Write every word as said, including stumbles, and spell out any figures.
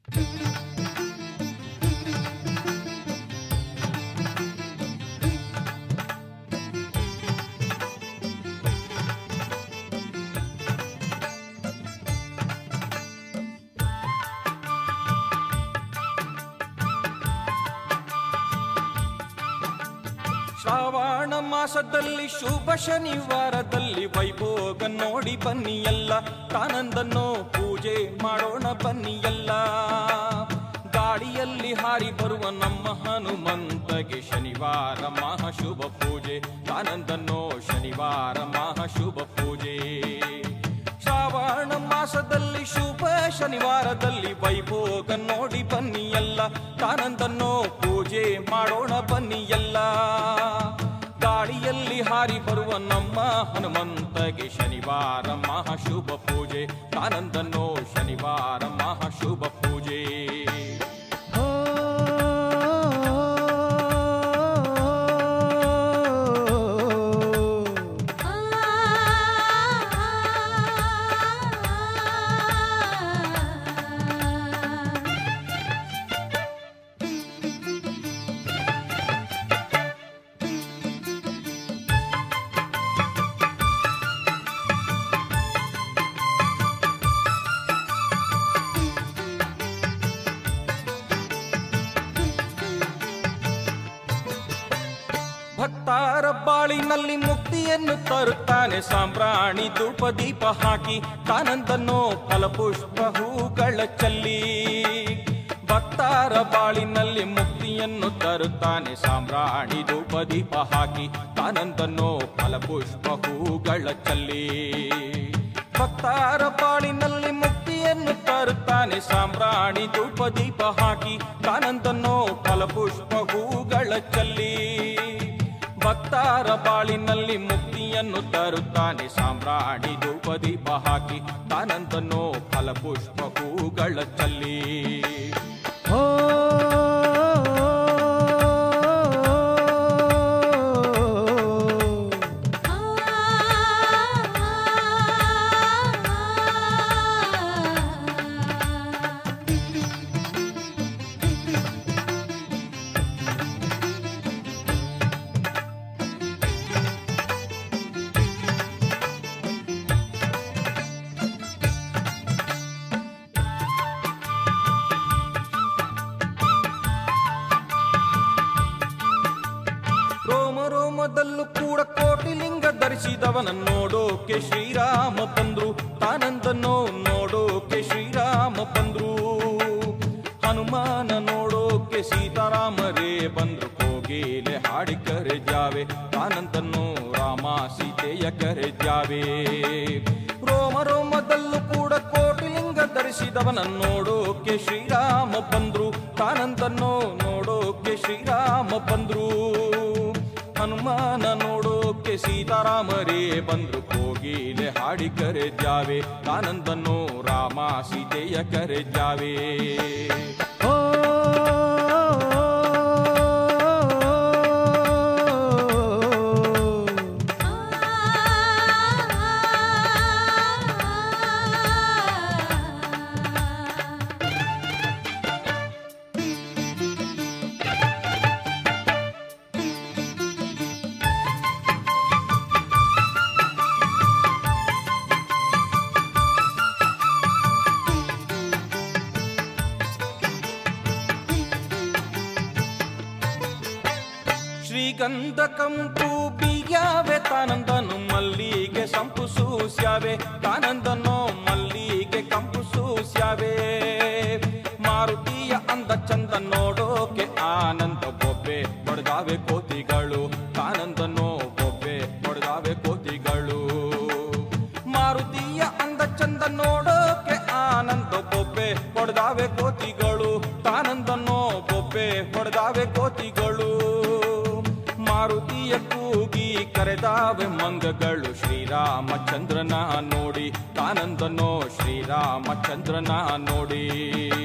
ಶ್ರಾವಣ ಮಾಸದಲ್ಲಿ ಶುಭ ಶನಿವಾರದಲ್ಲಿ ವೈಭೋಗ ನೋಡಿ ಬನ್ನಿ ಎಲ್ಲ, ತಾನಂದನೋ ಪೂಜೆ ಮಾಡೋಣ ಬನ್ನಿ ಎಲ್ಲ. ಗಾಡಿಯಲ್ಲಿ ಹಾರಿ ಬರುವ ನಮ್ಮ ಹನುಮಂತಗೆ ಶನಿವಾರ ಮಹಾಶುಭ ಪೂಜೆ, ತಾನಂದನೋ ಶನಿವಾರ ಮಹಾಶುಭ ಪೂಜೆ. ಶ್ರಾವಣ ಮಾಸದಲ್ಲಿ ಶುಭ ಶನಿವಾರದಲ್ಲಿ ವೈಭೋಗ ನೋಡಿ ಬನ್ನಿ ಎಲ್ಲ, ತಾನಂದನೋ ಪೂಜೆ ಮಾಡೋಣ ಬನ್ನಿ ಎಲ್ಲ. ಗಾಳಿಯಲ್ಲಿ ಹಾರಿ ಬರುವ ನಮ್ಮ ಹನುಮಂತಗೆ ಶನಿವಾರ ಮಹಾಶುಭ ಪೂಜೆ, ತಾನಂದನೋ ಶನಿವಾರ ಮಹಾಶುಭ ಪೂಜೆ. ಭಕ್ತರ ಬಾಳಿನಲ್ಲಿ ಮುಕ್ತಿಯನ್ನು ತರುತ್ತಾನೆ ಸಾಂಬ್ರಾಣಿ ಧೂಪ ದೀಪ ಹಾಕಿ, ತಾನಂದನೋ ಫಲಪುಷ್ಪ ಹೂಗಳ ಚಲ್ಲಿ. ಭಕ್ತರ ಬಾಳಿನಲ್ಲಿ ಮುಕ್ತಿಯನ್ನು ತರುತ್ತಾನೆ ಸಾಂಬ್ರಾಣಿ ಧೂಪ ದೀಪ ಹಾಕಿ, ತಾನಂದನೋ ಫಲಪುಷ್ಪ ಹೂಗಳ ಚಲ್ಲಿ. ಭಕ್ತರ ಬಾಳಿನಲ್ಲಿ ಮುಕ್ತಿಯನ್ನು ತರುತ್ತಾನೆ ಸಾಂಬ್ರಾಣಿ ಧೂಪ ದೀಪ ಹಾಕಿ, ತಾನಂದನೋ ಫಲಪುಷ್ಪ ಹೂಗಳ ಚಲ್ಲಿ. ಭಕ್ತರ ಬಾಳಿನಲ್ಲಿ ಮುಕ್ತಿಯನ್ನು ತರುತ್ತಾನೆ ಸಾಂಬ್ರಾಣಿ ಧೂಪ ದೀಪ ಹಾಕಿ, ತಾನಂದನೋ ಫಲಪುಷ್ಪ ಹೂಗಳ ಚಲ್ಲಿ. ಓ ರೋಮದಲ್ಲೂ ಕೂಡ ಕೋಟಿಲಿಂಗ ಧರಿಸಿದವನ ನೋಡೋಕೆ ಶ್ರೀರಾಮ ಬಂದ್ರು, ತಾನಂದನೋ ನೋಡೋಕೆ ಶ್ರೀರಾಮ ಬಂದ್ರು. ಹನುಮಾನ ನೋಡೋಕೆ ಸೀತಾರಾಮರೇ ಬಂದ್ರು, ಕೋಗಿಲೆ ಹಾಡಿ ಕರೆ ಜಾವೆ, ತಾನಂದನೋ ರಾಮ ಸೀತೆಯ ಕರೆ ಜಾವೆ. ರೋಮ ರೋಮದಲ್ಲೂ ಕೂಡ ಕೋಟಿಲಿಂಗ ಧರಿಸಿದವನ ನೋಡೋಕೆ ಶ್ರೀರಾಮ ಬಂದ್ರು, ತಾನಂದನೋ ನೋಡೋಕೆ ಶ್ರೀರಾಮ ಬಂದ್ರು. ಹನುಮಾನ ನೋಡೋಕೆ ಸೀತಾರಾಮರೇ ಬಂದ್ರು, ಕೋಗಿಲೆ ಹಾಡಿ ಕರೆ ಜಾವೆ, ತಾನಂದನೋ ರಾಮ ಸೀತೆಯ ಕರೆ ಜಾವೆ. ಓ ಶ್ರೀಗಂಧ ಕಂಪು ಬೀಗ್ಯಾವೆ, ತಾನಂದನೋ ಮಲ್ಲಿಗೆ ಸಂಪು ಸೂಸ್ಯಾವೆ, ತಾನಂದನೋ ಮಲ್ಲಿಗೆ ಕಂಪು ಸೂಸ್ಯಾವೆ. ಮಾರುತಿಯ ಅಂದ ಚಂದ ನೋಡೋಕೆ ಆನಂದ ಬೊಬ್ಬೆ ಹೊಡೆದಾವೆ ಕೋತಿಗಳು, ತಾನಂದನೋ ಬೊಬ್ಬೆ ಹೊಡೆದಾವೆ ಕೋತಿಗಳು. ಮಾರುತಿಯ ಅಂದ ಚಂದ ನೋಡೋಕೆ ಆನಂದ ಬೊಬ್ಬೆ ಹೊಡೆದಾವೆ ಕೋತಿಗಳು, ತಾನಂದನೋ ಬೊಬ್ಬೆ ಹೊಡೆದಾವೆ ಕೋತಿಗಳು. ಮಾರುತಿಯ ಕೂಗಿ ಕರೆದಾವೆ ಮಂಗಗಳು, ಶ್ರೀರಾಮಚಂದ್ರನ ನೋಡಿ, ತಾನಂದನೋ ಶ್ರೀರಾಮಚಂದ್ರನ ನೋಡಿ.